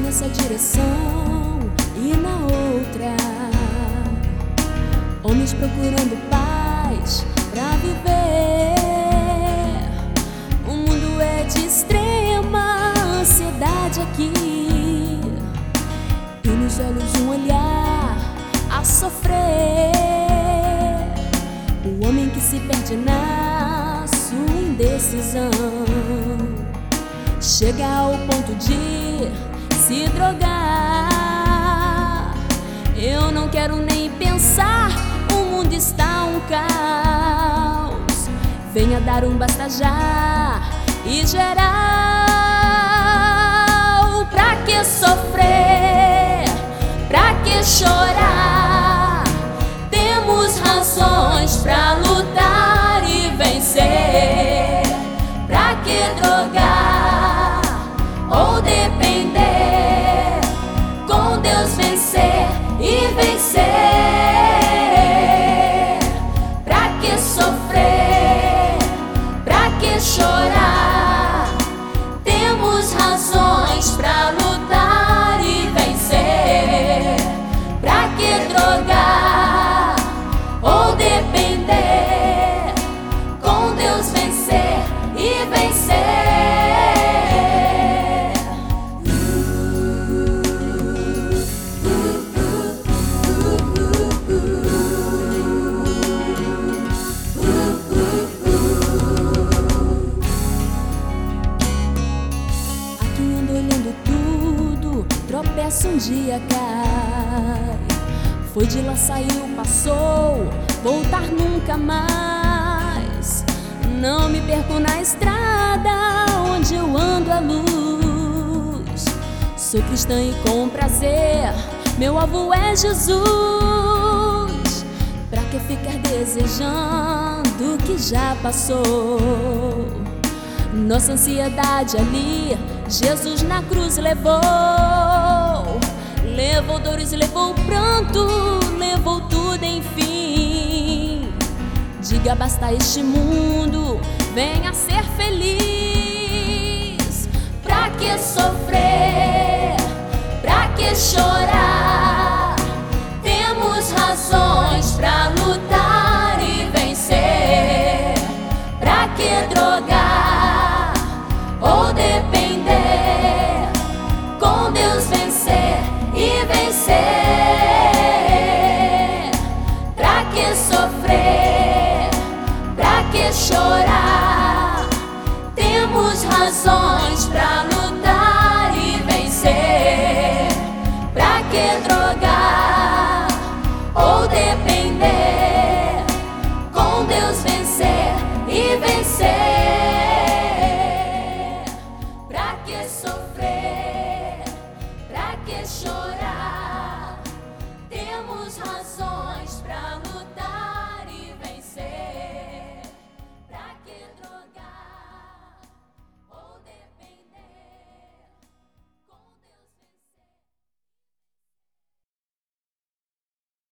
nessa direção e na outra. Homens procurando paz pra viver. O mundo é de extrema ansiedade aqui, e nos olhos um olhar a sofrer. O homem que se perde na sua indecisão chega ao ponto de se drogar. Eu não quero nem pensar, o mundo está um caos. Venha dar um basta já e geral. Pra que sofrer? Pra que chorar? Temos razões pra lutar e vencer. Pra que drogar ou depender? Com Deus vencer e vencer. Pra que sofrer? Pra que chorar? Temos razões pra lutar e vencer. Pra que drogar ou depender? Com Deus vencer e vencer. Olhando tudo, tropeça um dia, cai. Foi de lá, saiu, passou, voltar nunca mais. Não me perco na estrada onde eu ando à luz. Sou cristã e com prazer, meu alvo é Jesus. Pra que ficar desejando o que já passou? Nossa ansiedade ali, Jesus na cruz levou. Levou dores, levou pranto, levou tudo enfim. Diga basta a este mundo, venha ser feliz. Pra que sofrer? Pra que chorar? Temos razões pra lutar e vencer. Pra que drogar ou depender? Com Deus vencer e vencer. Pra que sofrer? Pra que chorar? Temos razões pra lutar